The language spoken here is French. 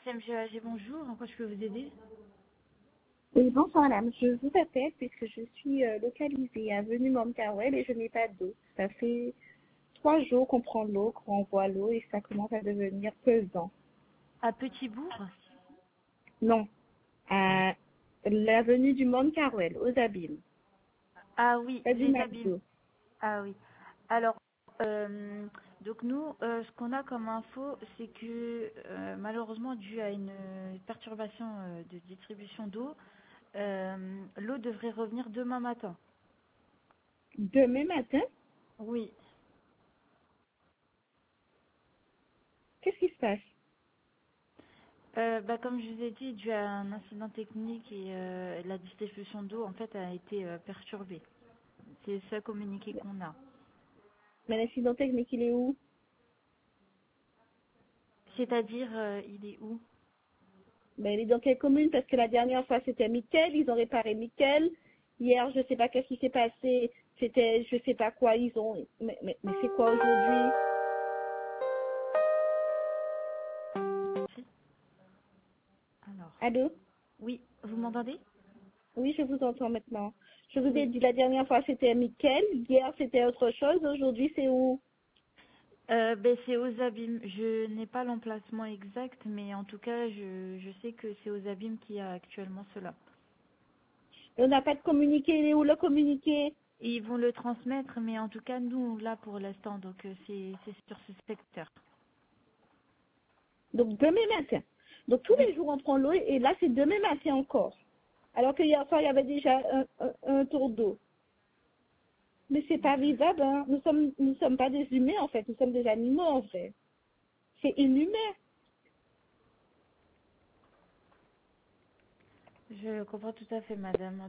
SMGAG, bonjour. En quoi je peux vous aider? Oui, bonsoir madame. Je vous appelle puisque je suis localisée à Avenue Montcarwell et je n'ai pas d'eau. Ça fait 3 jours qu'on prend de l'eau, qu'on envoie l'eau et ça commence à devenir pesant. À Petit-Bourg? Non, à l'avenue du Montcarwell, aux Abîmes. Ah oui, Pas du les abîmes. McDo. Ah oui. Alors, donc nous, ce qu'on a comme info, c'est que malheureusement, dû à une perturbation de distribution d'eau, l'eau devrait revenir demain matin. Demain matin, Oui. qu'est-ce qui se passe? Comme je vous ai dit, dû à un incident technique et la distribution d'eau, en fait, a été perturbée. C'est le seul communiqué qu'on a. Mais l'incident technique, il est où? C'est-à-dire, il est où? Ben, il est dans quelle commune? Parce que la dernière fois, c'était Mickel, ils ont réparé Mickel. Hier, je sais pas qu'est-ce qui s'est passé. C'était, je sais pas quoi, ils ont... Mais c'est quoi aujourd'hui? Si. Alors, Allô? oui, vous m'entendez? Oui, je vous entends maintenant. Je vous ai Oui. dit la dernière fois c'était Mickel, hier c'était autre chose, aujourd'hui c'est où? C'est aux abîmes. Je n'ai pas l'emplacement exact, mais en tout cas, je sais que c'est aux abîmes qu'il y a actuellement cela. Et on n'a pas de communiqué, il est où le communiqué? Et ils vont le transmettre, mais en tout cas, nous, là, pour l'instant, donc c'est sur ce secteur. Donc demain matin. Donc tous Oui. les jours on prend l'eau et là c'est demain matin encore. Alors que hier soir il y avait déjà un tour d'eau. Mais c'est pas vivable, hein. Nous sommes pas des humains en fait, nous sommes des animaux en fait. C'est inhumain. Je comprends tout à fait, madame.